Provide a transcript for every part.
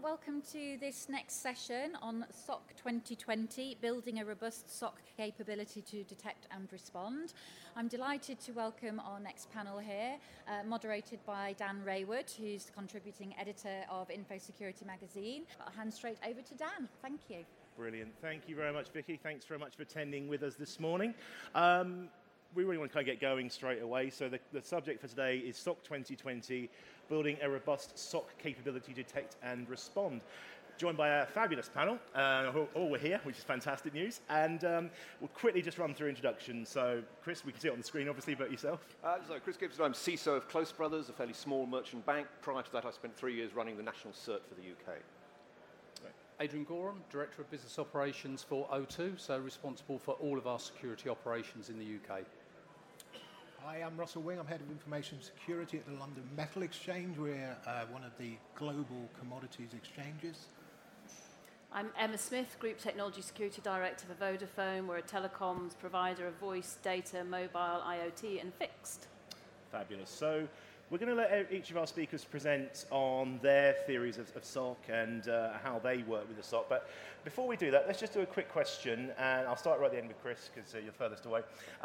Welcome to this next session on SOC 2020, Building a Robust SOC Capability to Detect and Respond. I'm delighted to welcome our next panel here, moderated by Dan Raywood, who's the contributing editor of InfoSecurity magazine. I'll hand straight over to Dan. Thank you. Brilliant. Thank you very much, Vicky. Thanks very much for attending with us this morning. We really want to kind of get going straight away. So the subject for today is SOC 2020, Building a Robust SOC Capability to Detect and Respond. Joined by a fabulous panel. All we're here, which is fantastic news. And we'll quickly just run through introductions. So, Chris, we can see it on the screen, obviously, but yourself? So, Chris Gibson, I'm CISO of Close Brothers, a fairly small merchant bank. Prior to that, I spent 3 years running the national cert for the UK. Adrian Goram, Director of Business Operations for O2, so responsible for all of our security operations in the UK. Hi, I'm Russell Wing. I'm Head of Information Security at the London Metal Exchange. We're one of the global commodities exchanges. I'm Emma Smith, Group Technology Security Director for Vodafone. We're a telecoms provider of voice, data, mobile, IoT and fixed. Fabulous. So we're going to let each of our speakers present on their theories of SOC and how they work with the SOC. But before we do that, let's just do a quick question, and I'll start right at the end with Chris, because you're furthest away.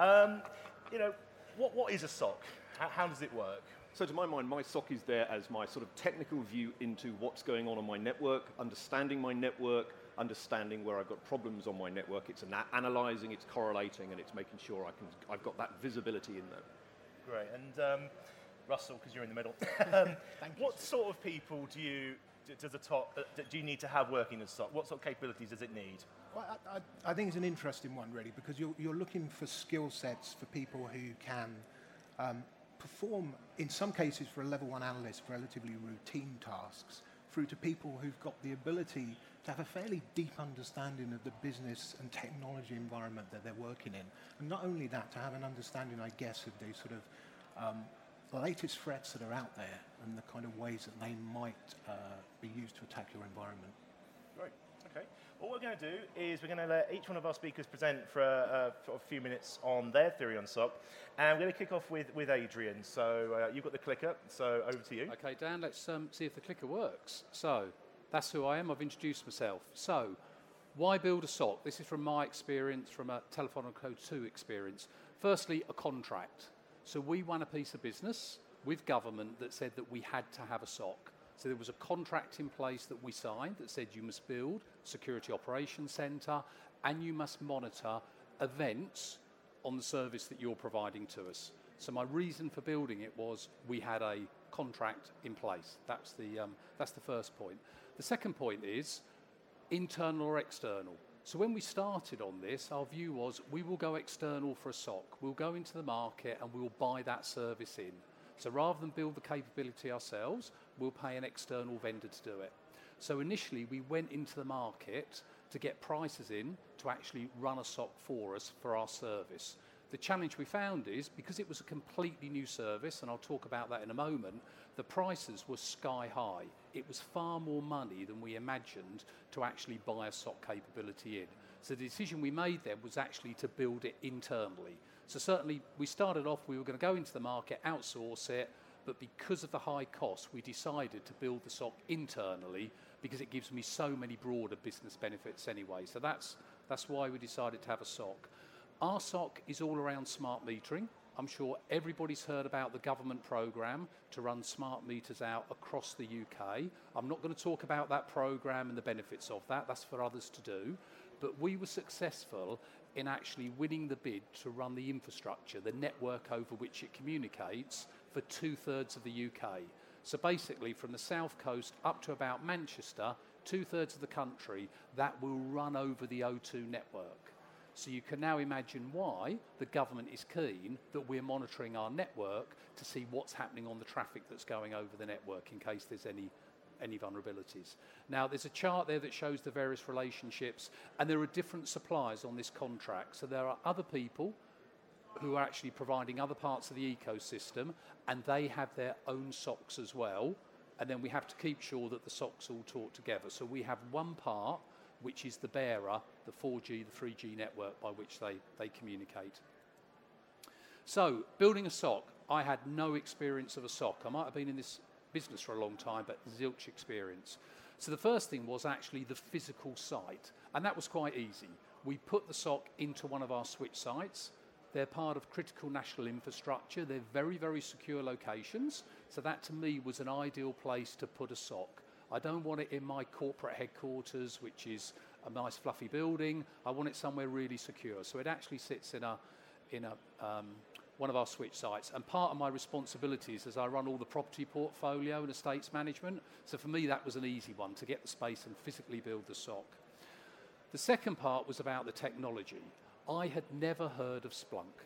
What is a SOC? How does it work? So to my mind, my SOC is there as my sort of technical view into what's going on my network, understanding my network, understanding where I've got problems on my network. It's analysing, it's correlating, and it's making sure I've got that visibility in there. Great. And Russell, because you're in the middle, what sort of people do you need to have working as SOC? What sort of capabilities does it need? Well, I think it's an interesting one, really, because you're looking for skill sets for people who can perform, in some cases for a level 1 analyst, relatively routine tasks, through to people who've got the ability to have a fairly deep understanding of the business and technology environment that they're working in. And not only that, to have an understanding, I guess, of the sort of the latest threats that are out there and the kind of ways that they might be used to attack your environment. Great. Okay. What we're going to do is we're going to let each one of our speakers present for a few minutes on their theory on SOC, and we're going to kick off with Adrian. So you've got the clicker, so over to you. Okay, Dan, let's see if the clicker works. So that's who I am. I've introduced myself. So why build a SOC? This is from my experience, from a Telefónica O2 experience. Firstly, a contract. So we won a piece of business with government that said that we had to have a SOC. So there was a contract in place that we signed that said you must build Security Operations Centre and you must monitor events on the service that you're providing to us. So my reason for building it was we had a contract in place. That's the first point. The second point is internal or external. So when we started on this, our view was we will go external for a SOC. We'll go into the market and we'll buy that service in. So rather than build the capability ourselves, we'll pay an external vendor to do it. So initially, we went into the market to get prices in to actually run a SOC for us for our service. The challenge we found is, because it was a completely new service, and I'll talk about that in a moment, the prices were sky high. It was far more money than we imagined to actually buy a SOC capability in. So the decision we made then was actually to build it internally. So certainly we started off, we were going to go into the market, outsource it, but because of the high cost, we decided to build the SOC internally because it gives me so many broader business benefits anyway. So that's why we decided to have a SOC. Our SOC is all around smart metering. I'm sure everybody's heard about the government programme to run smart meters out across the UK. I'm not going to talk about that programme and the benefits of that. That's for others to do. But we were successful in actually winning the bid to run the infrastructure, the network over which it communicates, for 2/3 of the UK. So basically, from the south coast up to about Manchester, 2/3 of the country, that will run over the O2 network. So you can now imagine why the government is keen that we're monitoring our network to see what's happening on the traffic that's going over the network in case there's any vulnerabilities. Now, there's a chart there that shows the various relationships, and there are different suppliers on this contract. So there are other people who are actually providing other parts of the ecosystem, and they have their own SOCs as well. And then we have to keep sure that the SOCs all talk together. So we have one part, which is the bearer, the 4G, the 3G network by which they communicate. So, building a SOC, I had no experience of a SOC. I might have been in this business for a long time, but zilch experience. So the first thing was actually the physical site, and that was quite easy. We put the SOC into one of our switch sites. They're part of critical national infrastructure. They're very, very secure locations. So that to me was an ideal place to put a SOC. I don't want it in my corporate headquarters, which is a nice fluffy building. I want it somewhere really secure. So it actually sits in one of our switch sites. And part of my responsibilities is I run all the property portfolio and estates management. So for me, that was an easy one, to get the space and physically build the SOC. The second part was about the technology. I had never heard of Splunk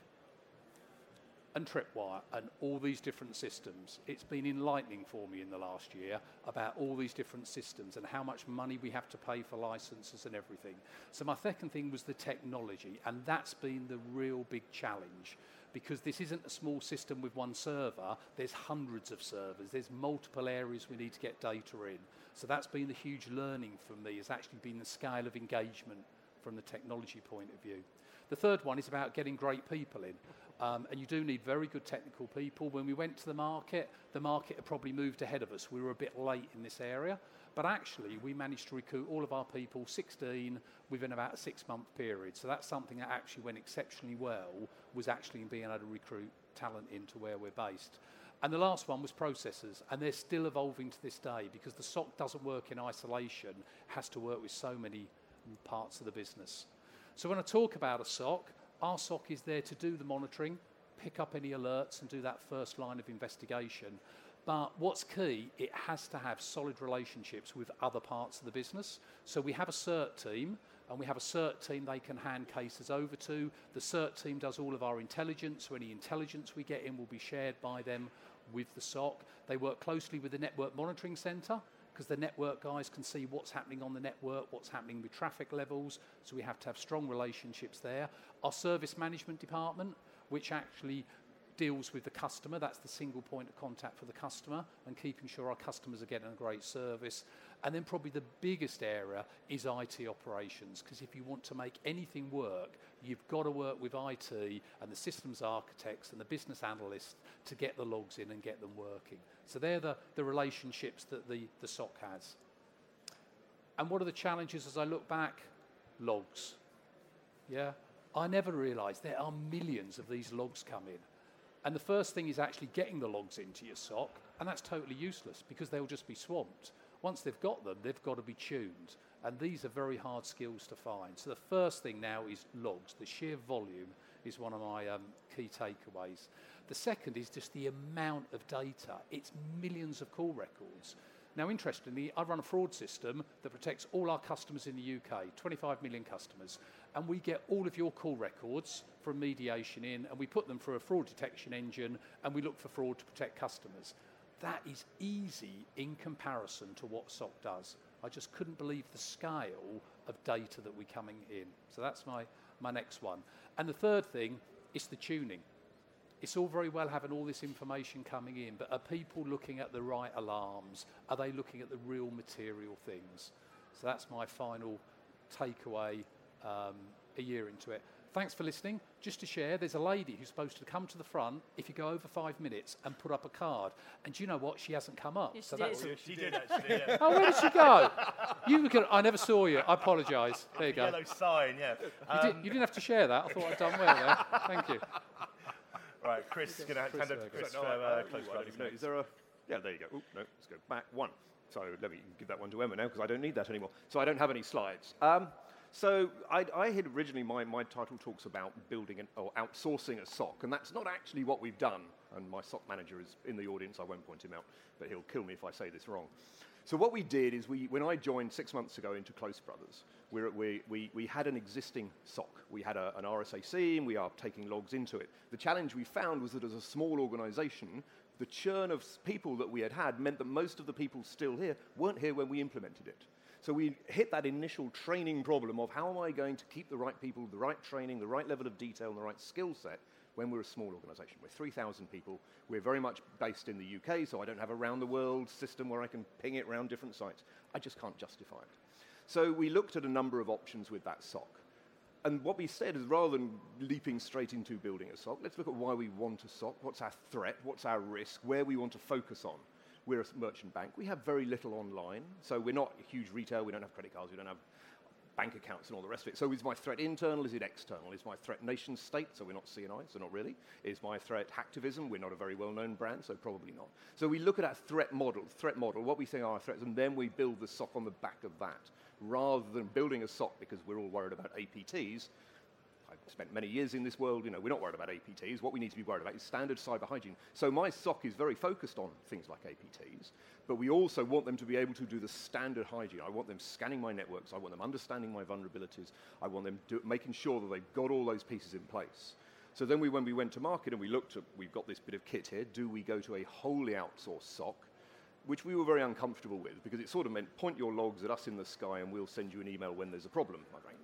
and Tripwire and all these different systems. It's been enlightening for me in the last year about all these different systems and how much money we have to pay for licenses and everything. So my second thing was the technology, and that's been the real big challenge, because this isn't a small system with one server. There's hundreds of servers. There's multiple areas we need to get data in. So that's been the huge learning for me, has actually been the scale of engagement from the technology point of view. The third one is about getting great people in. And you do need very good technical people. When we went to the market had probably moved ahead of us. We were a bit late in this area. But actually, we managed to recruit all of our people, 16, within about a 6-month period. So that's something that actually went exceptionally well, was actually being able to recruit talent into where we're based. And the last one was processes, and they're still evolving to this day, because the SOC doesn't work in isolation, it has to work with so many parts of the business. So when I talk about a SOC, our SOC is there to do the monitoring, pick up any alerts and do that first line of investigation. But what's key, it has to have solid relationships with other parts of the business. So we have a CERT team, and we have a CERT team they can hand cases over to. The CERT team does all of our intelligence, so any intelligence we get in will be shared by them with the SOC. They work closely with the Network Monitoring Centre, because the network guys can see what's happening on the network, what's happening with traffic levels, so we have to have strong relationships there. Our service management department, which actually deals with the customer, that's the single point of contact for the customer, and keeping sure our customers are getting a great service. And then probably the biggest area is IT operations, because if you want to make anything work, you've got to work with IT and the systems architects and the business analysts to get the logs in and get them working. So they're the relationships that the SOC has. And what are the challenges as I look back? Logs. Yeah, I never realised there are millions of these logs come in. And the first thing is actually getting the logs into your SOC, and that's totally useless because they'll just be swamped. Once they've got them, they've got to be tuned. And these are very hard skills to find. So the first thing now is logs. The sheer volume is one of my key takeaways. The second is just the amount of data. It's millions of call records. Now, interestingly, I run a fraud system that protects all our customers in the UK, 25 million customers. And we get all of your call records from mediation in, and we put them through a fraud detection engine, and we look for fraud to protect customers. That is easy in comparison to what SOC does. I just couldn't believe the scale of data that we're coming in. So that's my next one. And the third thing is the tuning. It's all very well having all this information coming in, but are people looking at the right alarms? Are they looking at the real material things? So that's my final takeaway a year into it. Thanks for listening. Just to share, there's a lady who's supposed to come to the front if you go over 5 minutes and put up a card. And do you know what? She hasn't come up. Yes, so she that's did. She did actually, yeah. Oh, where did she go? I never saw you. I apologise. There you go. Yellow sign, yeah. You didn't have to share that. I thought I'd done well there. Thank you. Right, Chris is going to hand over to Chris for close friends. No, is there a... Yeah, there you go. Oh, no, let's go back one. So let me give that one to Emma now, because I don't need that anymore. So I don't have any slides. So I had originally, my title talks about building or outsourcing a SOC, and that's not actually what we've done. And my SOC manager is in the audience. I won't point him out, but he'll kill me if I say this wrong. So what we did is when I joined 6 months ago into Close Brothers, we had an existing SOC. We had an RSAC, and we are taking logs into it. The challenge we found was that as a small organization, the churn of people that we had meant that most of the people still here weren't here when we implemented it. So we hit that initial training problem of how am I going to keep the right people, the right training, the right level of detail, and the right skill set when we're a small organization. We're 3,000 people. We're very much based in the UK, so I don't have a round-the-world system where I can ping it around different sites. I just can't justify it. So we looked at a number of options with that SOC. And what we said is, rather than leaping straight into building a SOC, let's look at why we want a SOC, what's our threat, what's our risk, where we want to focus on. We're a merchant bank. We have very little online, so we're not a huge retail. We don't have credit cards. We don't have bank accounts and all the rest of it. So is my threat internal? Is it external? Is my threat nation state? So we're not CNI, so not really. Is my threat hacktivism? We're not a very well-known brand, so probably not. So we look at our threat model, what we think are our threats, and then we build the SOC on the back of that, rather than building a SOC because we're all worried about APTs. I've spent many years in this world, we're not worried about APTs. What we need to be worried about is standard cyber hygiene. So my SOC is very focused on things like APTs, but we also want them to be able to do the standard hygiene. I want them scanning my networks. I want them understanding my vulnerabilities. I want them making sure that they've got all those pieces in place. So then when we went to market and we looked at, we've got this bit of kit here, do we go to a wholly outsourced SOC, which we were very uncomfortable with because it sort of meant point your logs at us in the sky and we'll send you an email when there's a problem. I'm going,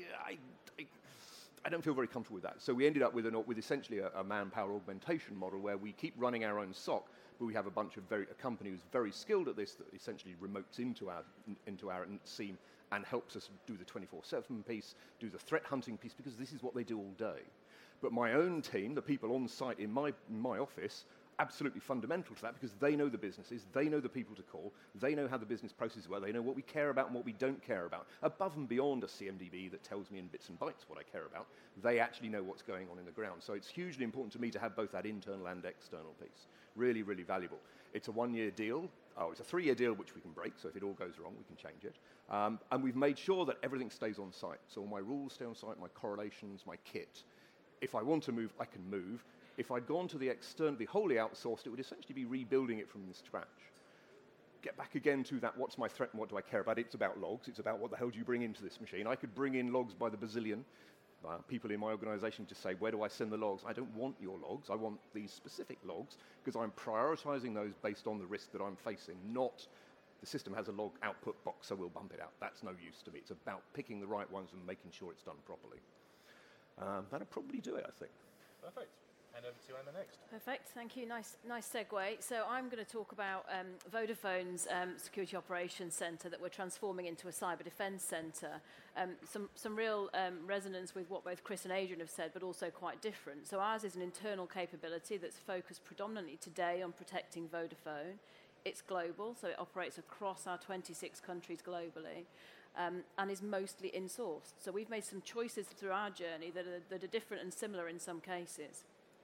I don't feel very comfortable with that. So we ended up with essentially a manpower augmentation model where we keep running our own SOC, but we have a company who's very skilled at this that essentially remotes into our SIEM and helps us do the 24/7 piece, do the threat hunting piece, because this is what they do all day. But my own team, the people on site in my office, absolutely fundamental to that because they know the businesses, they know the people to call, they know how the business processes work, they know what we care about and what we don't care about. Above and beyond a CMDB that tells me in bits and bytes what I care about, they actually know what's going on in the ground. So it's hugely important to me to have both that internal and external piece. Really, really valuable. It's a 1-year deal. It's a 3-year deal which we can break, so if it all goes wrong, we can change it. And we've made sure that everything stays on site. So all my rules stay on site, my correlations, my kit. If I want to move, I can move. If I'd gone to the wholly outsourced, it would essentially be rebuilding it from scratch. Get back again to that, what's my threat and what do I care about? It's about logs. It's about what the hell do you bring into this machine. I could bring in logs by the bazillion. People in my organization just say, where do I send the logs? I don't want your logs. I want these specific logs because I'm prioritizing those based on the risk that I'm facing, not the system has a log output box, so we'll bump it out. That's no use to me. It's about picking the right ones and making sure it's done properly. That'll probably do it, I think. Perfect. And over to Anna next. Perfect, thank you. Nice segue. So I'm going to talk about Vodafone's Security Operations Centre that we're transforming into a cyber defence centre. Some real resonance with what both Chris and Adrian have said, but also quite different. So ours is an internal capability that's focused predominantly today on protecting Vodafone. It's global, so it operates across our 26 countries globally. And is mostly in-sourced. So we've made some choices through our journey that are different and similar in some cases.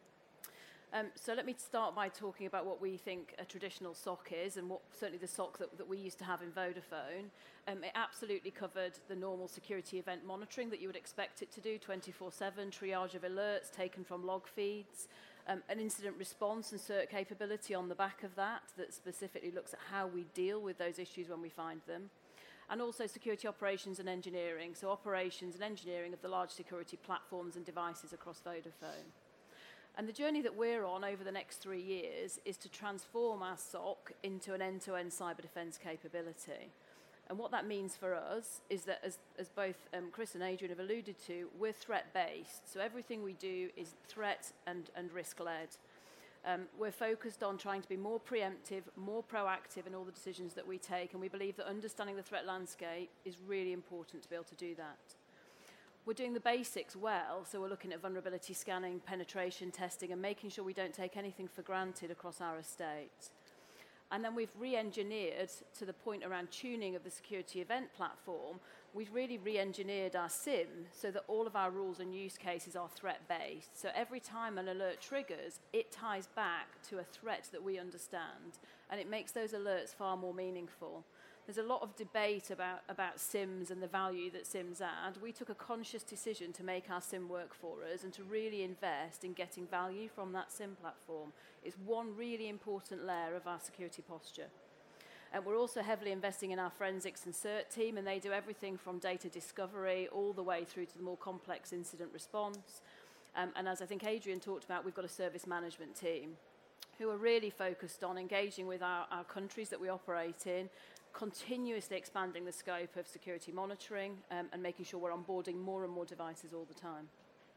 So let me start by talking about what we think a traditional SOC is and what certainly the SOC that we used to have in Vodafone. It absolutely covered the normal security event monitoring that you would expect it to do, 24/7, triage of alerts taken from log feeds, an incident response and CERT capability on the back of that specifically looks at how we deal with those issues when we find them. And also security operations and engineering, so operations and engineering of the large security platforms and devices across Vodafone. And the journey that we're on over the next 3 years is to transform our SOC into an end-to-end cyber defence capability. And what that means for us is that, as both Chris and Adrian have alluded to, we're threat-based. So everything we do is threat and risk-led. We're focused on trying to be more preemptive, more proactive in all the decisions that we take, and we believe that understanding the threat landscape is really important to be able to do that. We're doing the basics well, so we're looking at vulnerability scanning, penetration testing, and making sure we don't take anything for granted across our estate. And then we've re-engineered, to the point around tuning of the security event platform, we've really re-engineered our SIM so that all of our rules and use cases are threat-based. So every time an alert triggers, it ties back to a threat that we understand, and it makes those alerts far more meaningful. There's a lot of debate about SIMs and the value that SIMs add. We took a conscious decision to make our SIM work for us and to really invest in getting value from that SIM platform. It's one really important layer of our security posture. And we're also heavily investing in our forensics and CERT team, and they do everything from data discovery all the way through to the more complex incident response. And as I think Adrian talked about, we've got a service management team who are really focused on engaging with our countries that we operate in, continuously expanding the scope of security monitoring and making sure we're onboarding more and more devices all the time.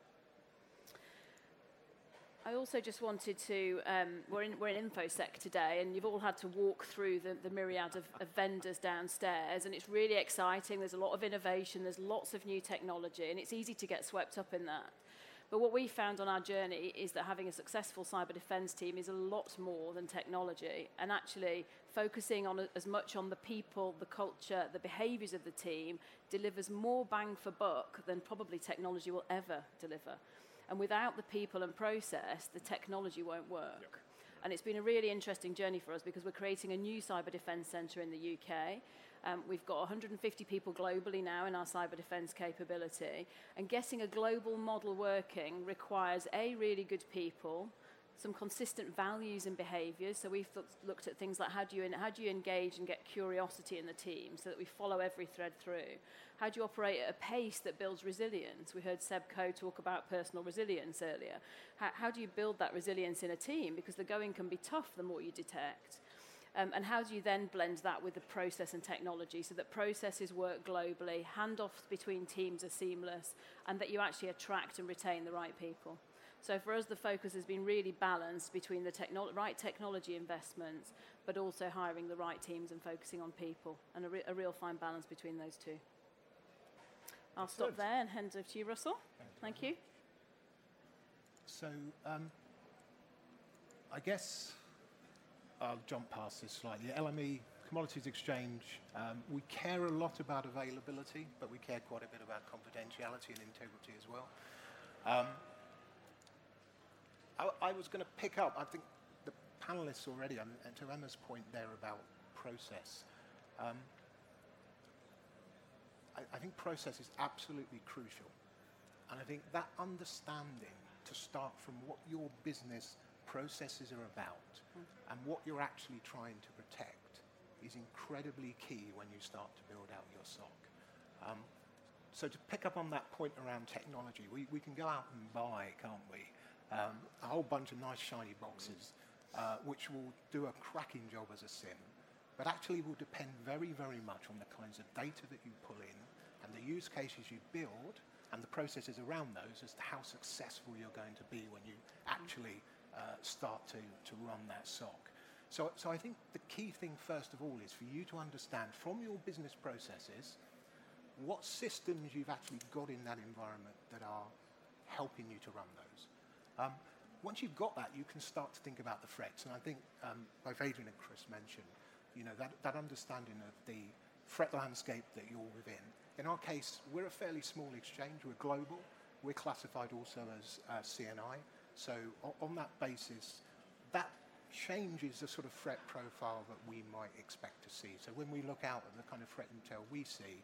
I also just wanted to, we're in InfoSec today, and you've all had to walk through the myriad of vendors downstairs, and it's really exciting. There's a lot of innovation, there's lots of new technology, and it's easy to get swept up in that. But what we found on our journey is that having a successful cyber defence team is a lot more than technology, and actually focusing on as much on the people, the culture, the behaviours of the team delivers more bang for buck than probably technology will ever deliver. And without the people and process, the technology won't work. Yep. And it's been a really interesting journey for us because we're creating a new cyber defence centre in the UK. We've got 150 people globally now in our cyber defence capability, and getting a global model working requires really good people, some consistent values and behaviours. So we've looked at things like how do you engage and get curiosity in the team so that we follow every thread through? How do you operate at a pace that builds resilience? We heard Seb Coe talk about personal resilience earlier. How do you build that resilience in a team? Because the going can be tough the more you detect. And how do you then blend that with the process and technology so that processes work globally, handoffs between teams are seamless, and that you actually attract and retain the right people? So for us, the focus has been really balanced between the right technology investments, but also hiring the right teams and focusing on people, and a real fine balance between those two. I'll stop there and hand over to you, Russell. Thank you. So I guess I'll jump past this slightly. LME, Commodities Exchange, we care a lot about availability, but we care quite a bit about confidentiality and integrity as well. I was going to pick up, I think the panelists already, and to Emma's point there about process, I think process is absolutely crucial. And I think that understanding to start from what your business processes are about and what you're actually trying to protect is incredibly key when you start to build out your SOC. So to pick up on that point around technology, we can go out and buy, can't we, a whole bunch of nice shiny boxes which will do a cracking job as a SIM, but actually will depend very, very much on the kinds of data that you pull in and the use cases you build and the processes around those as to how successful you're going to be when you actually start to run that SOC. So I think the key thing first of all is for you to understand from your business processes what systems you've actually got in that environment that are helping you to run those. Once you've got that, you can start to think about the threats. And I think both Adrian and Chris mentioned, that understanding of the threat landscape that you're within. In our case, we're a fairly small exchange. We're global. We're classified also as CNI. So on that basis, that changes the sort of threat profile that we might expect to see. So when we look out at the kind of threat intel we see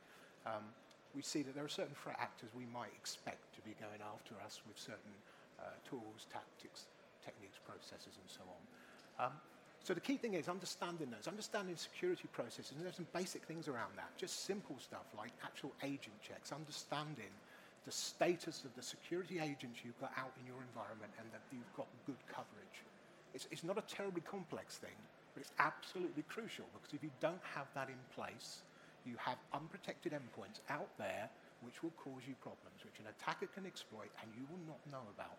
that there are certain threat actors we might expect to be going after us with certain tools, tactics, techniques, processes, and so on. So the key thing is understanding security processes, and there's some basic things around that, just simple stuff like actual agent checks, understanding the status of the security agents you've got out in your environment and that you've got good coverage. It's not a terribly complex thing, but it's absolutely crucial because if you don't have that in place, you have unprotected endpoints out there which will cause you problems, which an attacker can exploit and you will not know about.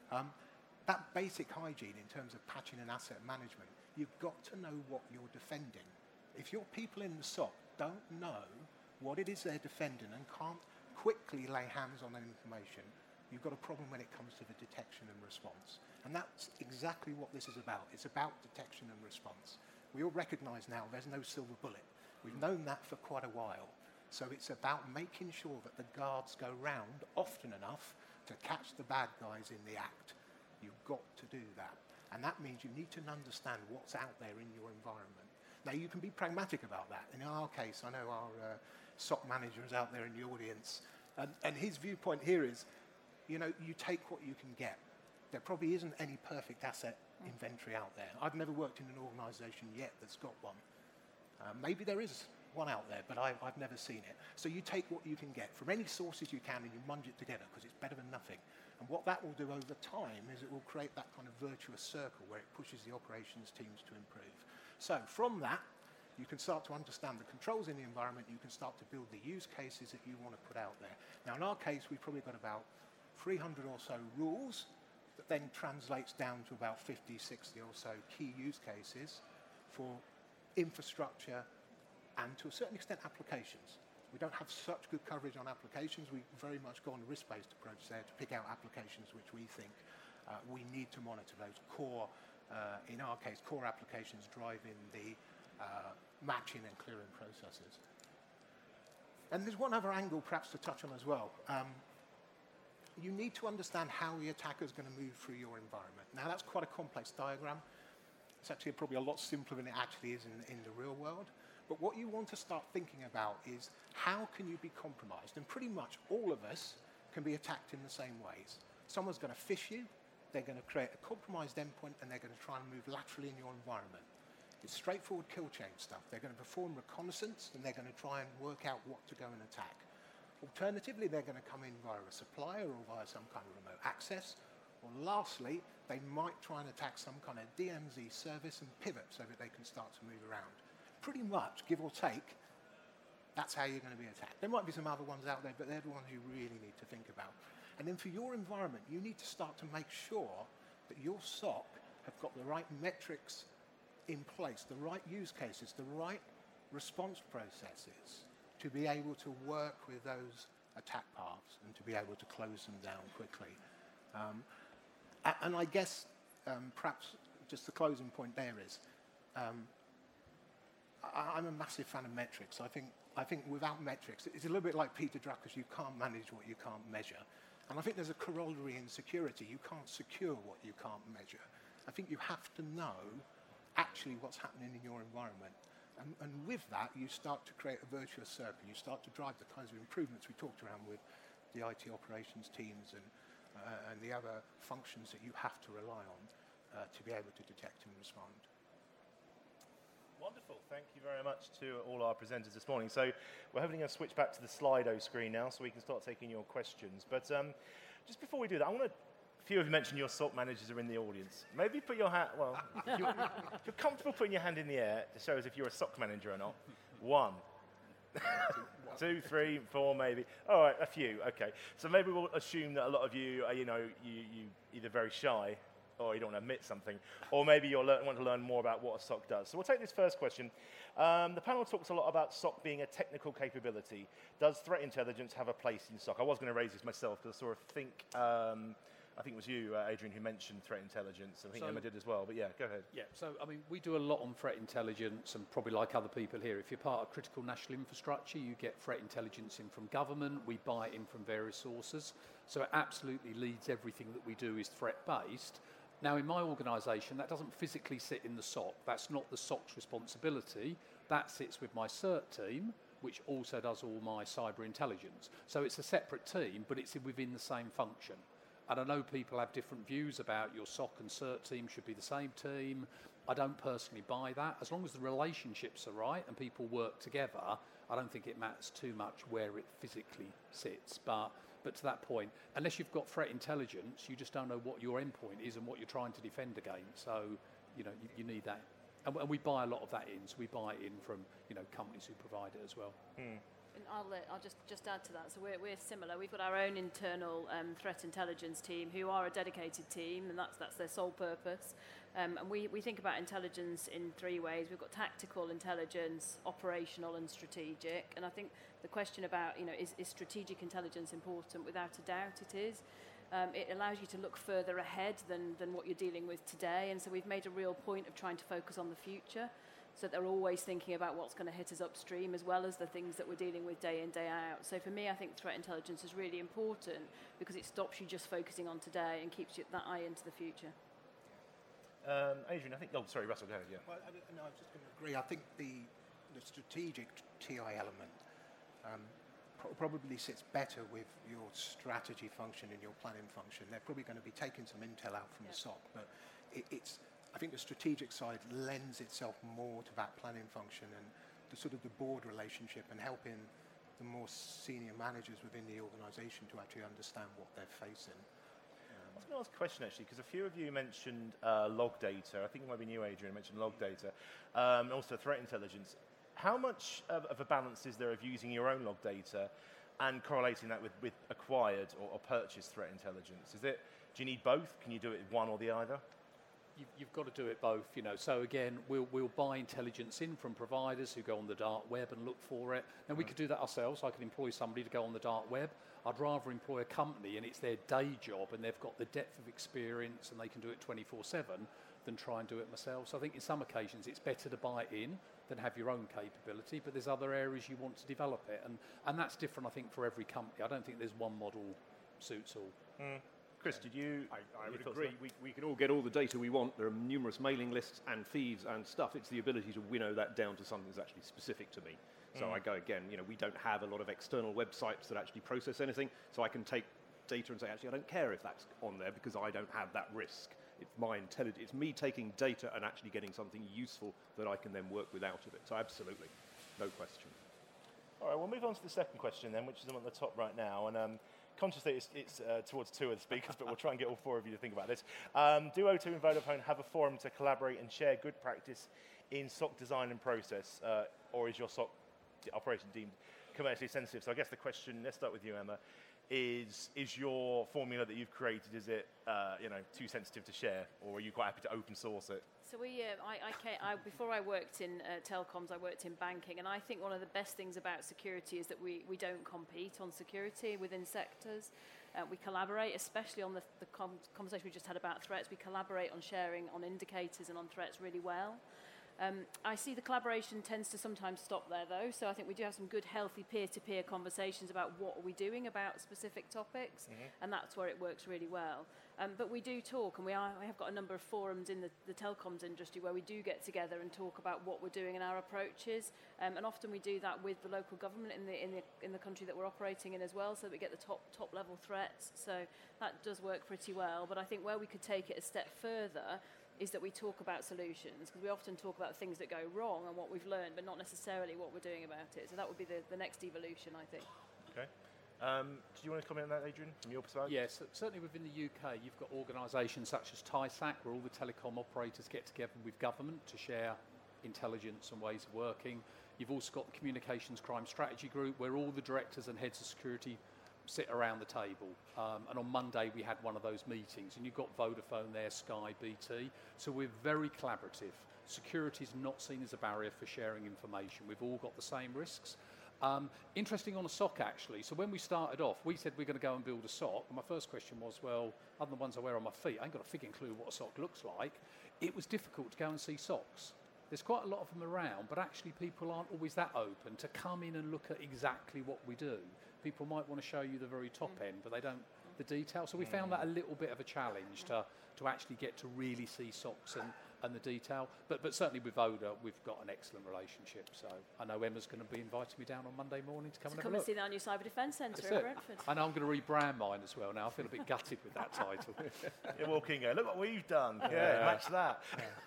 That basic hygiene in terms of patching and asset management, you've got to know what you're defending. If your people in the SOC don't know what it is they're defending and can't quickly lay hands on that information, you've got a problem when it comes to the detection and response. And that's exactly what this is about. It's about detection and response. We all recognize now there's no silver bullet. We've known that for quite a while. So it's about making sure that the guards go round often enough to catch the bad guys in the act. You've got to do that. And that means you need to understand what's out there in your environment. Now, you can be pragmatic about that. In our case, I know our SOC manager is out there in the audience, and his viewpoint here is, you take what you can get. There probably isn't any perfect asset inventory out there. I've never worked in an organization yet that's got one. Maybe there is one out there, but I've never seen it. So you take what you can get from any sources you can and you munge it together because it's better than nothing. And what that will do over time is it will create that kind of virtuous circle where it pushes the operations teams to improve. So from that, you can start to understand the controls in the environment. You can start to build the use cases that you want to put out there. Now, in our case, we've probably got about 300 or so rules that then translates down to about 50, 60 or so key use cases for infrastructure and to a certain extent applications. We don't have such good coverage on applications. We very much go on a risk-based approach there to pick out applications which we think we need to monitor. Those core, in our case, core applications driving the matching and clearing processes. And there's one other angle perhaps to touch on as well. You need to understand how the attacker is going to move through your environment. Now, that's quite a complex diagram. It's actually probably a lot simpler than it actually is in the real world. But what you want to start thinking about is how can you be compromised? And pretty much all of us can be attacked in the same ways. Someone's going to phish you, they're going to create a compromised endpoint, and they're going to try and move laterally in your environment. It's straightforward kill chain stuff. They're going to perform reconnaissance, and they're going to try and work out what to go and attack. Alternatively, they're going to come in via a supplier or via some kind of remote access. Or lastly, they might try and attack some kind of DMZ service and pivot so that they can start to move around. Pretty much, give or take, that's how you're going to be attacked. There might be some other ones out there, but they're the ones you really need to think about. And then for your environment, you need to start to make sure that your SOC have got the right metrics in place, the right use cases, the right response processes to be able to work with those attack paths and to be able to close them down quickly. And I guess perhaps just the closing point there is, I'm a massive fan of metrics. I think without metrics, it's a little bit like Peter Drucker's, you can't manage what you can't measure. And I think there's a corollary in security. You can't secure what you can't measure. I think you have to know actually what's happening in your environment. And with that, you start to create a virtuous circle. You start to drive the kinds of improvements we talked around with the IT operations teams and the other functions that you have to rely on to be able to detect and respond. Wonderful. Thank you very much to all our presenters this morning. So we're hoping to switch back to the Slido screen now so we can start taking your questions. But just before we do that, I want to, a few of you mentioned your SOC managers are in the audience. Maybe put your hand, well, if you're comfortable putting your hand in the air to show us if you're a SOC manager or not. 1, 2, 3, 4, maybe. All right, a few. Okay. So maybe we'll assume that a lot of you are, you either very shy or you don't want to admit something, or maybe you want to learn more about what a SOC does. So we'll take this first question. The panel talks a lot about SOC being a technical capability. Does threat intelligence have a place in SOC? I was going to raise this myself because I think it was you, Adrian, who mentioned threat intelligence. I think Emma did as well, but yeah, go ahead. Yeah, so I mean, we do a lot on threat intelligence, and probably like other people here, if you're part of critical national infrastructure, you get threat intelligence in from government, we buy it in from various sources, so it absolutely leads everything that we do is threat-based. Now, in my organisation, that doesn't physically sit in the SOC. That's not the SOC's responsibility. That sits with my CERT team, which also does all my cyber intelligence. So it's a separate team, but it's within the same function. And I know people have different views about your SOC and CERT team should be the same team. I don't personally buy that. As long as the relationships are right and people work together, I don't think it matters too much where it physically sits. But to that point, unless you've got threat intelligence, you just don't know what your endpoint is and what you're trying to defend against. So, you need that. And we buy a lot of that in. So we buy it in from, companies who provide it as well. And I'll just add to that. So we're similar. We've got our own internal threat intelligence team who are a dedicated team, and that's their sole purpose. And we think about intelligence in 3 ways. We've got tactical intelligence, operational, and strategic. And I think the question about, is strategic intelligence important? Without a doubt it is. It allows you to look further ahead than what you're dealing with today. And so we've made a real point of trying to focus on the future, so they're always thinking about what's going to hit us upstream as well as the things that we're dealing with day in, day out. So for me, I think threat intelligence is really important because it stops you just focusing on today and keeps you that eye into the future. Adrian, I think, Russell, go ahead, yeah. Well, I was just going to agree. I think the strategic TI element probably sits better with your strategy function and your planning function. They're probably going to be taking some intel out from the SOC, but I think the strategic side lends itself more to that planning function and the board relationship and helping the more senior managers within the organisation to actually understand what they're facing. I was going to ask a question actually, because a few of you mentioned log data. I think it might be you, Adrian, mentioned log data, and also threat intelligence. How much of a balance is there of using your own log data and correlating that with acquired or purchased threat intelligence? Do you need both? Can you do it one or the other? you've got to do it both, So again, we'll buy intelligence in from providers who go on the dark web and look for it. Now we could do that ourselves. I could employ somebody to go on the dark web. I'd rather employ a company and it's their day job and they've got the depth of experience and they can do it 24/7 than try and do it myself. So I think in some occasions it's better to buy it in than have your own capability, but there's other areas you want to develop it. And that's different, I think, for every company. I don't think there's one model suits all. Chris, did you? I would agree. We can all get all the data we want. There are numerous mailing lists and feeds and stuff. It's the ability to winnow that down to something that's actually specific to me. So I go again, we don't have a lot of external websites that actually process anything. So I can take data and say, actually, I don't care if that's on there because I don't have that risk. It's my intelligence. It's me taking data and actually getting something useful that I can then work with out of it. So absolutely, no question. All right, we'll move on to the second question then, which is on the top right now. And conscious that it's towards two of the speakers, but we'll try and get all four of you to think about this. Do O2 and Vodafone have a forum to collaborate and share good practice in SOC design and process, or is your SOC operation deemed commercially sensitive? So I guess the question, let's start with you, Emma, is your formula that you've created, is it too sensitive to share, or are you quite happy to open source it? So before I worked in telecoms, I worked in banking, and I think one of the best things about security is that we don't compete on security within sectors. We collaborate, especially on the conversation we just had about threats. We collaborate on sharing on indicators and on threats really well. I see the collaboration tends to sometimes stop there, though, so I think we do have some good, healthy peer-to-peer conversations about what are we doing about specific topics, and that's where it works really well. But we do talk, and we have got a number of forums in the telecoms industry where we do get together and talk about what we're doing and our approaches, and often we do that with the local government in the country that we're operating in as well, so that we get the top level threats. So that does work pretty well. But I think where we could take it a step further is that we talk about solutions, because we often talk about things that go wrong and what we've learned, but not necessarily what we're doing about it. So that would be the next evolution, I think. Okay. Do you want to comment on that, Adrian, from your perspective? Yes, certainly within the UK, you've got organisations such as TISAC, where all the telecom operators get together with government to share intelligence and ways of working. You've also got the Communications Crime Strategy Group, where all the directors and heads of security sit around the table. And on Monday, we had one of those meetings, and you've got Vodafone there, Sky, BT. So we're very collaborative. Security is not seen as a barrier for sharing information. We've all got the same risks. Interesting on a SOC, actually. So when we started off, we said we're going to go and build a SOC. And my first question was, well, other than the ones I wear on my feet, I ain't got a frigging clue what a SOC looks like. It was difficult to go and see SOCs. There's quite a lot of them around, but actually people aren't always that open to come in and look at exactly what we do. People might want to show you the very top end, but they don't the detail. So we found that a little bit of a challenge to actually get to really see SOCs and the detail. But certainly with Voda, we've got an excellent relationship. So I know Emma's going to be inviting me down on Monday morning to come and have a look. Come and see our new Cyber Defence Centre in Brentford. I know I'm going to rebrand mine as well now. I feel a bit gutted with that title. You're walking in, look what we've done. Yeah, match that.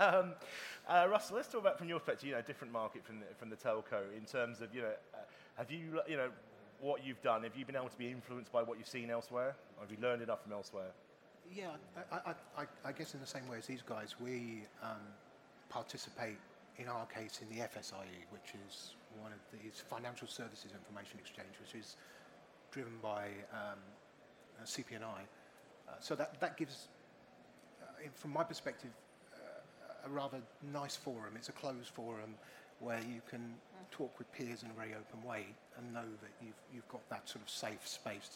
Russell, let's talk about from your perspective, different market from the telco in terms of, have you, what you've done, have you been able to be influenced by what you've seen elsewhere? Or have you learned enough from elsewhere? Yeah, I guess in the same way as these guys, we participate, in our case, in the FSIE, which is one of these Financial Services Information Exchange, which is driven by CP&I. So that gives, from my perspective, a rather nice forum. It's a closed forum where you can talk with peers in a very open way and know that you've got that sort of safe space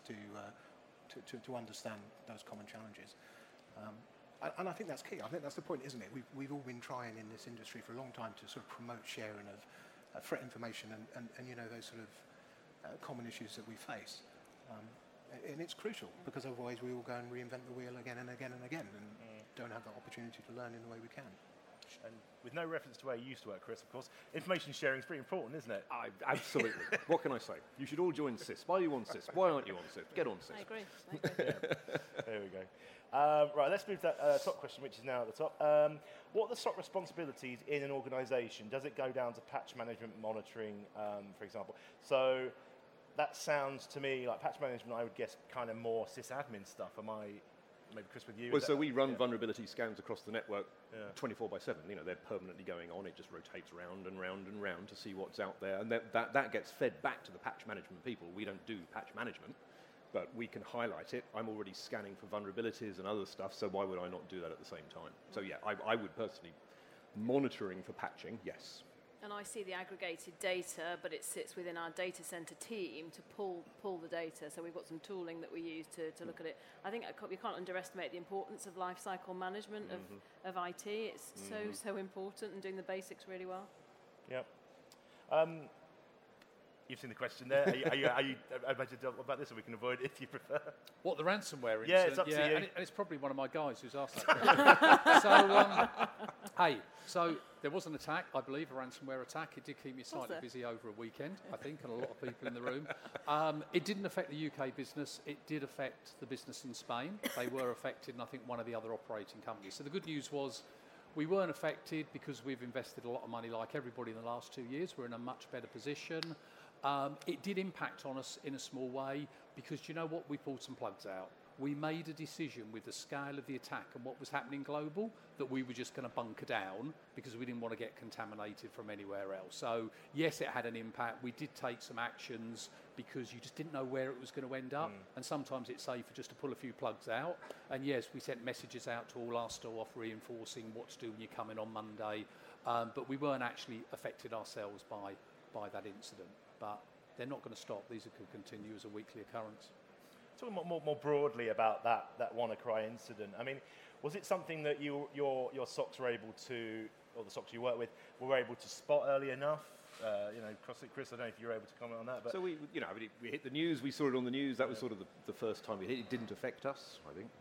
to understand those common challenges. And I think that's key. I think that's the point, isn't it? We've all been trying in this industry for a long time to sort of promote sharing of threat information and those sort of common issues that we face. And it's crucial, because otherwise we will go and reinvent the wheel again and again and again and don't have the opportunity to learn in the way we can. And with no reference to where you used to work, Chris, of course, information sharing is pretty important, isn't it? Absolutely. What can I say? You should all join CIS. Why are you on CIS? Why aren't you on CIS? Get on CIS. I agree. There we go. Right, let's move to that top question, which is now at the top. What are the SOC responsibilities in an organisation? Does it go down to patch management, monitoring, for example? So that sounds to me like patch management, I would guess, kind of more sysadmin stuff. Am I... Maybe Chris with you. Well, so we run vulnerability scans across the network 24/7. They're permanently going on. It just rotates round and round and round to see what's out there, and that gets fed back to the patch management people. We don't do patch management, but we can highlight it. I'm already scanning for vulnerabilities and other stuff, so why would I not do that at the same time? So yeah, I would personally, monitoring for patching, yes. And I see the aggregated data, but it sits within our data center team to pull the data. So we've got some tooling that we use to look at it. I think we can't underestimate the importance of lifecycle management of IT. It's so important, and doing the basics really well. Yep. You've seen the question there. Are you about to talk about this, or we can avoid it if you prefer? What, the ransomware incident? Yeah, it's up to you. And it's probably one of my guys who's asked that. So there was an attack, I believe, a ransomware attack. It did keep me slightly busy over a weekend, I think, and a lot of people in the room. It didn't affect the UK business. It did affect the business in Spain. They were affected, and I think one of the other operating companies. So the good news was we weren't affected because we've invested a lot of money, like everybody in the last 2 years. We're in a much better position. It did impact on us in a small way because, do you know what? We pulled some plugs out. We made a decision with the scale of the attack and what was happening global that we were just going to bunker down because we didn't want to get contaminated from anywhere else. So, yes, it had an impact. We did take some actions because you just didn't know where it was going to end up. And sometimes it's safer just to pull a few plugs out. And, yes, we sent messages out to all our staff reinforcing what to do when you're coming on Monday. But we weren't actually affected ourselves by that incident. But they're not going to stop. These could continue as a weekly occurrence. Talking more broadly about that WannaCry incident, I mean, was it something that your SOCs were able to, or the SOCs you work with, were able to spot early enough? Chris, I don't know if you were able to comment on that. But so we hit the news. We saw it on the news. That was sort of the first time we hit it. It didn't affect us. I think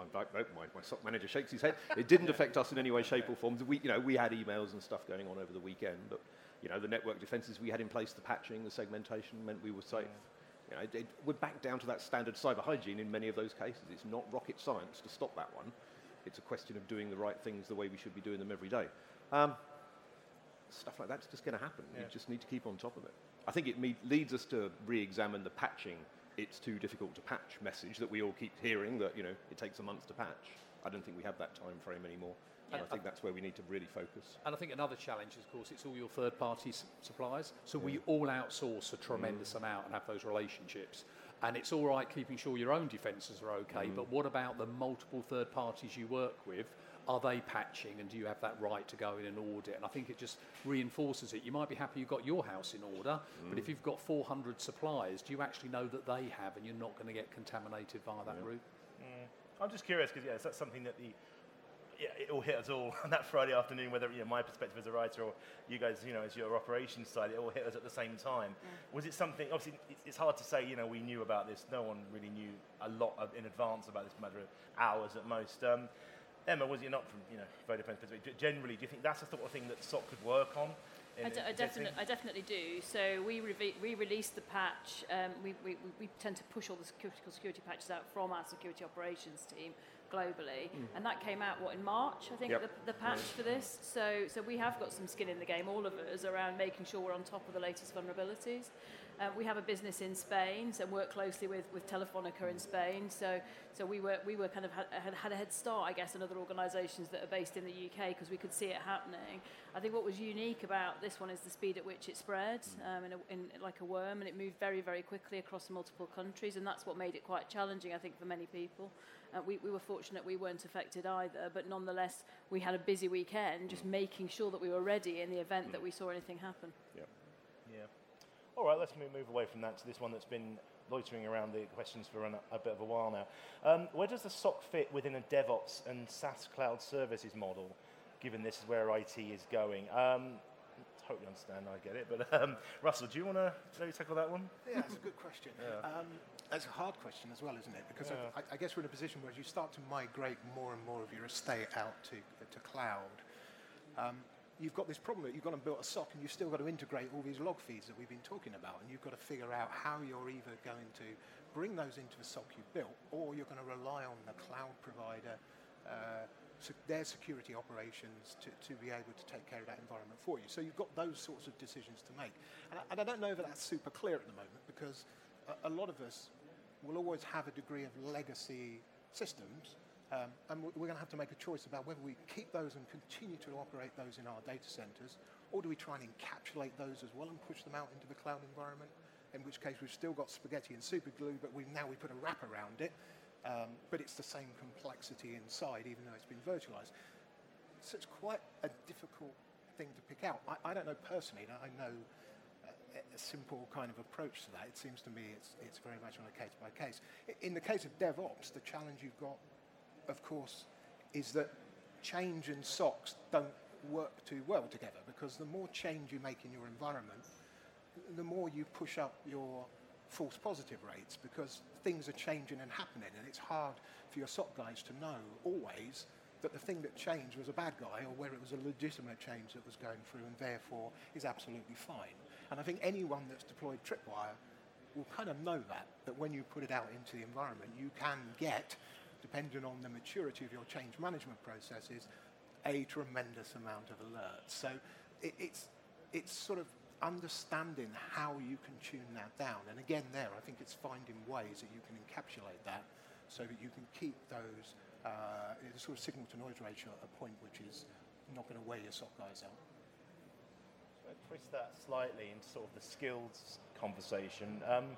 my SOC manager shakes his head. It didn't affect us in any way, shape, or form. We had emails and stuff going on over the weekend, but the network defences we had in place, the patching, the segmentation meant we were safe. We're back down to that standard cyber hygiene in many of those cases. It's not rocket science to stop that one. It's a question of doing the right things the way we should be doing them every day. Stuff like that's just going to happen. You just need to keep on top of it. I think it leads us to re-examine the patching. It's too difficult to patch message that we all keep hearing that it takes a month to patch. I don't think we have that time frame anymore. And I think that's where we need to really focus. And I think another challenge, of course, it's all your third-party suppliers. So we all outsource a tremendous amount and have those relationships. And it's all right keeping sure your own defences are okay, but what about the multiple third parties you work with? Are they patching, and do you have that right to go in and audit? And I think it just reinforces it. You might be happy you've got your house in order, but if you've got 400 suppliers, do you actually know that they have, and you're not going to get contaminated via that route? I'm just curious, because that's something that it all hit us all on that Friday afternoon, whether my perspective as a writer or you guys, as your operations side, it all hit us at the same time. Was it something, obviously it's hard to say, we knew about this, no one really knew a lot in advance about this, matter of hours at most. Emma, was it not from, Vodafone's perspective, generally, do you think that's the sort of thing that SOC could work on? I definitely do. So we released the patch. We tend to push all the critical security patches out from our security operations team globally, and that came out in March, I think, the patch for this. So we have got some skin in the game, all of us, around making sure we're on top of the latest vulnerabilities. We have a business in Spain, so work closely with Telefonica in Spain. So we were kind of had a head start, I guess, on other organisations that are based in the UK because we could see it happening. I think what was unique about this one is the speed at which it spread in like a worm, and it moved very, very quickly across multiple countries, and that's what made it quite challenging, I think, for many people. We were fortunate we weren't affected either, but nonetheless, we had a busy weekend just making sure that we were ready in the event that we saw anything happen. Yeah. All right, let's move away from that to this one that's been loitering around the questions for a bit of a while now. Where does the SOC fit within a DevOps and SaaS cloud services model, given this is where IT is going? Totally understand, I get it, but Russell, do you want to maybe tackle that one? Yeah, that's a good question. That's a hard question as well, isn't it? Because I guess we're in a position where as you start to migrate more and more of your estate out to cloud, you've got this problem that you've gone and built a SOC and you've still got to integrate all these log feeds that we've been talking about, and you've got to figure out how you're either going to bring those into the SOC you've built, or you're going to rely on the cloud provider, their security operations to be able to take care of that environment for you. So you've got those sorts of decisions to make. And I don't know if that's super clear at the moment, because a lot of us will always have a degree of legacy systems, and we're going to have to make a choice about whether we keep those and continue to operate those in our data centers, or do we try and encapsulate those as well and push them out into the cloud environment? in which case we've still got spaghetti and super glue, but we put a wrap around it, but it's the same complexity inside, even though it's been virtualized. So it's quite a difficult thing to pick out. I don't know personally, I know a simple kind of approach to that. It seems to me it's very much on a case by case. In the case of DevOps, the challenge you've got, of course, is that change and SOCs don't work too well together, because the more change you make in your environment, the more you push up your false positive rates, because things are changing and happening, and it's hard for your SOC guys to know always that the thing that changed was a bad guy, or where it was a legitimate change that was going through and therefore is absolutely fine. And I think anyone that's deployed Tripwire will kind of know that when you put it out into the environment, you can get, depending on the maturity of your change management processes, a tremendous amount of alerts. So it's sort of understanding how you can tune that down. And again there, I think it's finding ways that you can encapsulate that so that you can keep those the sort of signal to noise ratio at a point which is not going to wear your SOC guys out. So twist that slightly into sort of the skills conversation.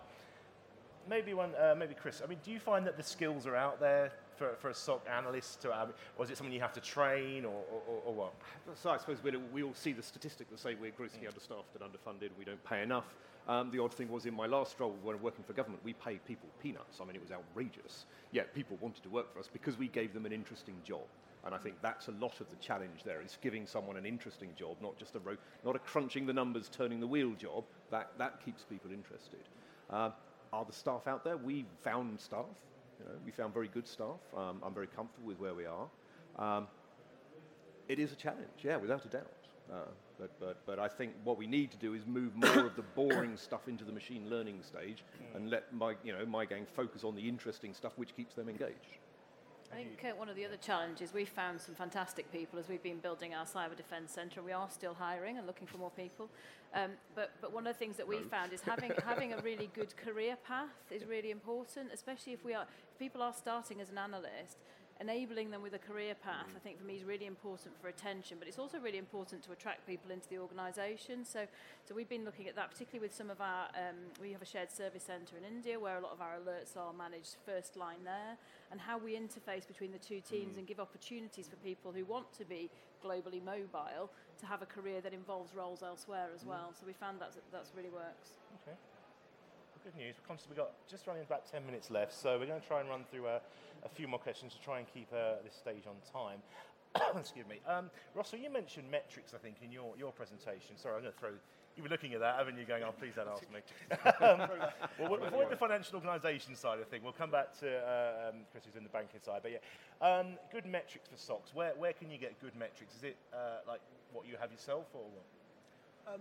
Maybe Chris, I mean, do you find that the skills are out there for a SOC analyst, or is it something you have to train, or what? So I suppose we all see the statistic that say we're grossly understaffed and underfunded, we don't pay enough. The odd thing was, in my last role when working for government, we paid people peanuts. I mean, it was outrageous. Yet people wanted to work for us because we gave them an interesting job. And I think that's a lot of the challenge there, is giving someone an interesting job, not just not a crunching the numbers, turning the wheel job. That keeps people interested. Are the staff out there? We found staff. We found very good staff. I'm very comfortable with where we are. It is a challenge, yeah, without a doubt. But I think what we need to do is move more of the boring stuff into the machine learning stage, and let my gang focus on the interesting stuff which keeps them engaged. I think one of the other challenges, we've found some fantastic people as we've been building our cyber defence centre. We are still hiring and looking for more people. But one of the things that we found is having a really good career path is really important, especially if people are starting as an analyst. Enabling them with a career path, I think for me, is really important for retention, but it's also really important to attract people into the organisation. So we've been looking at that, particularly with some of our, we have a shared service centre in India where a lot of our alerts are managed first line there, and how we interface between the two teams and give opportunities for people who want to be globally mobile to have a career that involves roles elsewhere as well. So we found that really works. Okay. Good news. We're conscious we've got just running about 10 minutes left, so we're going to try and run through a few more questions to try and keep this stage on time. Excuse me. Russell, you mentioned metrics, I think, in your presentation. Sorry, I'm going to throw... You were looking at that, haven't you, going, oh, please don't ask me. Well, we'll avoid the financial organisation side of things. We'll come back to Chris, who's in the banking side. But yeah, good metrics for SOCs. Where can you get good metrics? Is it like what you have yourself, or what?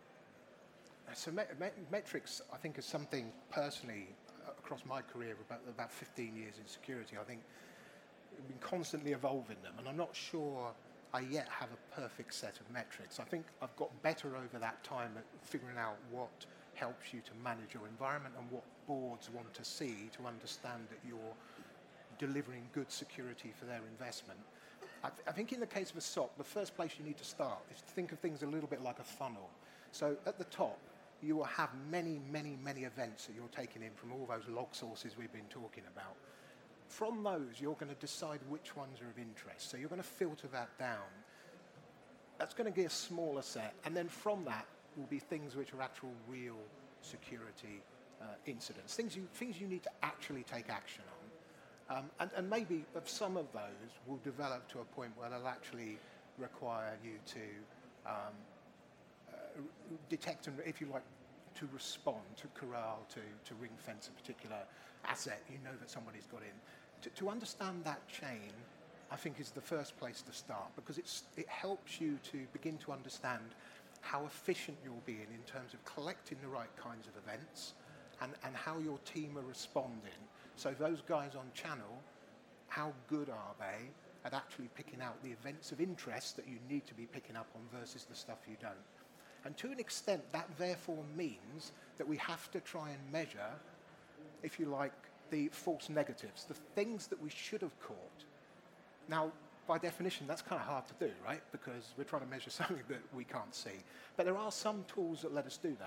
So metrics, I think, is something personally across my career, about 15 years in security, I think we've been constantly evolving them, and I'm not sure I yet have a perfect set of metrics. I think I've got better over that time at figuring out what helps you to manage your environment and what boards want to see to understand that you're delivering good security for their investment. I think in the case of a SOC, the first place you need to start is to think of things a little bit like a funnel. So at the top, you will have many, many, many events that you're taking in from all those log sources we've been talking about. From those, you're going to decide which ones are of interest. So you're going to filter that down. That's going to be a smaller set. And then from that will be things which are actual real security incidents, things you need to actually take action on. And maybe of some of those will develop to a point where they'll actually require you to detect and, if you like, to respond, to corral, to ring fence a particular asset you know that somebody's got in. To understand that chain, I think, is the first place to start, because it helps you to begin to understand how efficient you're being in terms of collecting the right kinds of events and how your team are responding. So those guys on channel, how good are they at actually picking out the events of interest that you need to be picking up on versus the stuff you don't? And to an extent, that therefore means that we have to try and measure, if you like, the false negatives, the things that we should have caught. Now, by definition, that's kind of hard to do, right? Because we're trying to measure something that we can't see. But there are some tools that let us do that.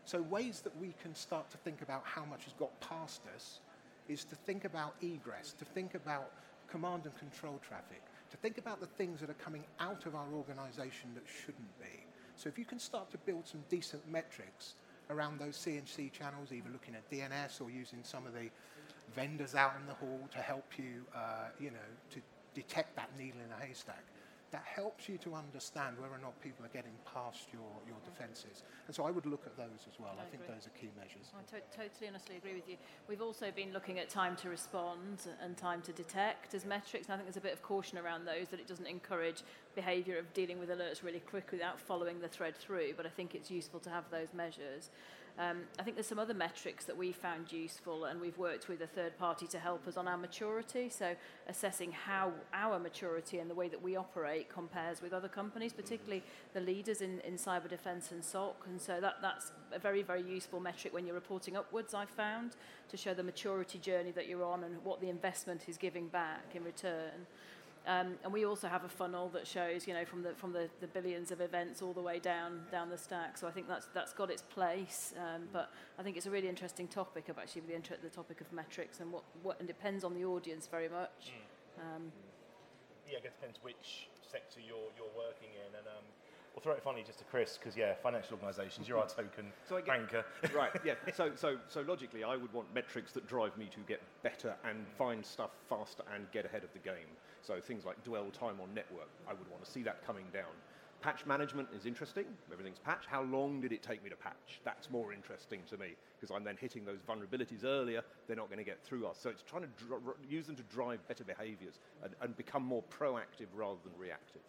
So ways that we can start to think about how much has got past us is to think about egress, to think about command and control traffic, to think about the things that are coming out of our organization that shouldn't be. So if you can start to build some decent metrics around those C&C channels, either looking at DNS or using some of the vendors out in the hall to help you, to detect that needle in a haystack, that helps you to understand whether or not people are getting past your defenses. And so I would look at those as well. I think those are key measures. I totally honestly agree with you. We've also been looking at time to respond and time to detect as metrics, and I think there's a bit of caution around those, that it doesn't encourage behaviour of dealing with alerts really quickly without following the thread through, but I think it's useful to have those measures. I think there's some other metrics that we found useful, and we've worked with a third party to help us on our maturity, so assessing how our maturity and the way that we operate compares with other companies, particularly the leaders in cyber defence and SOC, and so that's a very, very useful metric when you're reporting upwards, I've found, to show the maturity journey that you're on and what the investment is giving back in return. And we also have a funnel that shows, from the billions of events all the way down the stack. So I think that's got its place. But I think it's a really interesting topic of actually the topic of metrics and what and depends on the audience very much. Yeah, I guess it depends which sector you're working in, and we'll throw it finally just to Chris, because financial organisations, you're our token banker. Right, yeah. So logically, I would want metrics that drive me to get better and find stuff faster and get ahead of the game. So things like dwell time on network, I would want to see that coming down. Patch management is interesting. Everything's patched. How long did it take me to patch? That's more interesting to me, because I'm then hitting those vulnerabilities earlier. They're not going to get through us. So it's trying to use them to drive better behaviours and become more proactive rather than reactive.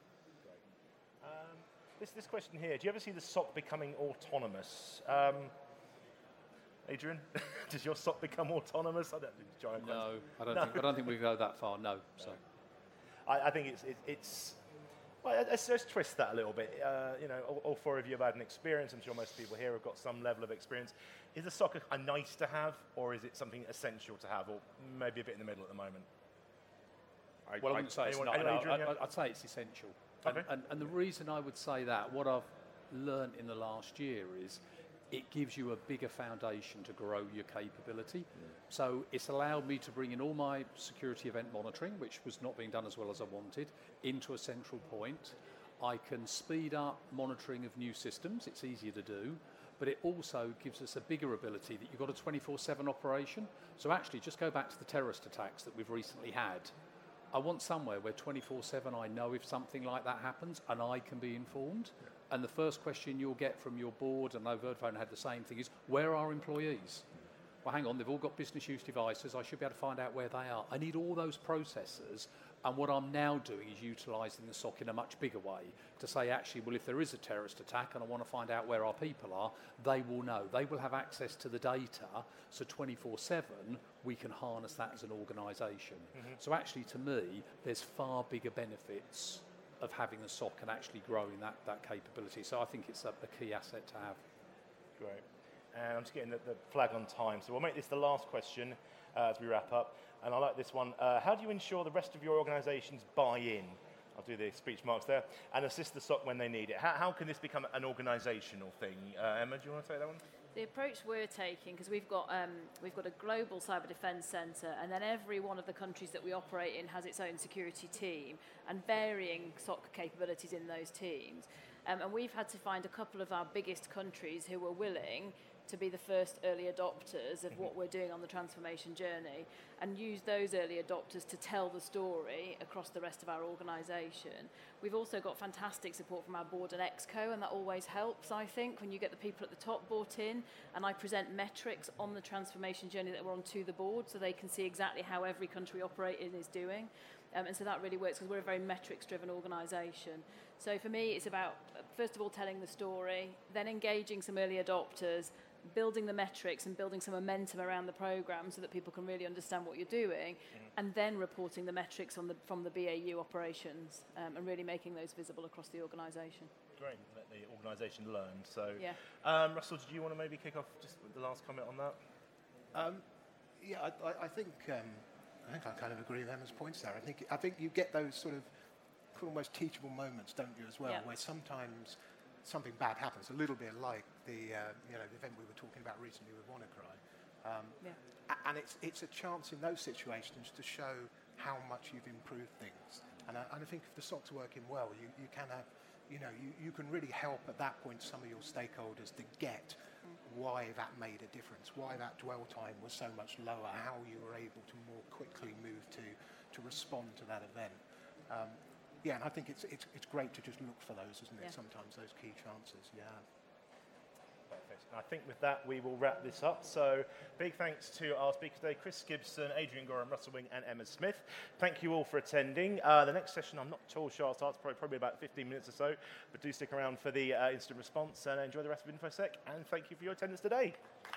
This question here, do you ever see the SOC becoming autonomous? Adrian, does your SOC become autonomous? I don't think it's a giant question. I don't think we go that far, no. So. I think it's well, let's twist that a little bit. All four of you have had an experience. I'm sure most people here have got some level of experience. Is the SOC a nice to have, or is it something essential to have, or maybe a bit in the middle at the moment? I wouldn't say it's not. I'd say it's essential. Okay. And the reason I would say that, what I've learned in the last year is it gives you a bigger foundation to grow your capability. So it's allowed me to bring in all my security event monitoring, which was not being done as well as I wanted, into a central point. I can speed up monitoring of new systems. It's easier to do. But it also gives us a bigger ability that you've got a 24/7 operation. So actually, just go back to the terrorist attacks that we've recently had. I want somewhere where 24/7 I know if something like that happens and I can be informed. And the first question you'll get from your board, and I know Vodafone had the same thing, is where are our employees? Well, hang on, they've all got business use devices. I should be able to find out where they are. I need all those processes. And what I'm now doing is utilising the SOC in a much bigger way to say, actually, well, if there is a terrorist attack and I want to find out where our people are, they will know. They will have access to the data. So 24/7, we can harness that as an organisation. So actually, to me, there's far bigger benefits of having the SOC and actually growing that capability. So I think it's a key asset to have. Great. And I'm just getting the flag on time. So we'll make this the last question as we wrap up. And I like this one. How do you ensure the rest of your organisations buy in? I'll do the speech marks there. And assist the SOC when they need it. How can this become an organisational thing? Emma, do you want to take that one? The approach we're taking, because we've got a global cyber defence centre, and then every one of the countries that we operate in has its own security team and varying SOC capabilities in those teams. And we've had to find a couple of our biggest countries who were willing to be the first early adopters of what we're doing on the transformation journey, and use those early adopters to tell the story across the rest of our organisation. We've also got fantastic support from our board and ExCo, and that always helps, I think, when you get the people at the top bought in, and I present metrics on the transformation journey that we're on to the board, so they can see exactly how every country operating is doing. And so that really works, because we're a very metrics-driven organisation. So for me, it's about, first of all, telling the story, then engaging some early adopters, building the metrics and building some momentum around the programme so that people can really understand what you're doing, and then reporting the metrics from the BAU operations, and really making those visible across the organisation. Great, let the organisation learn. So, yeah. Russell, did you want to maybe kick off just with the last comment on that? I think I kind of agree with Emma's points there. I think you get those sort of almost teachable moments, don't you, as well, where sometimes something bad happens, a little bit like the event we were talking about recently with WannaCry. Yeah. And it's a chance in those situations to show how much you've improved things. And I think if the SOC's working well, you can have, you can really help at that point some of your stakeholders to get why that made a difference, why that dwell time was so much lower, how you were able to more quickly move to respond to that event. And I think it's great to just look for those, isn't it? Yeah. Sometimes those key chances. Yeah. Perfect. I think with that, we will wrap this up. So big thanks to our speakers today, Chris Gibson, Adrian Gorham, Russell Wing, and Emma Smith. Thank you all for attending. The next session, I'm not sure starts probably about 15 minutes or so, but do stick around for the instant response and enjoy the rest of InfoSec. And thank you for your attendance today.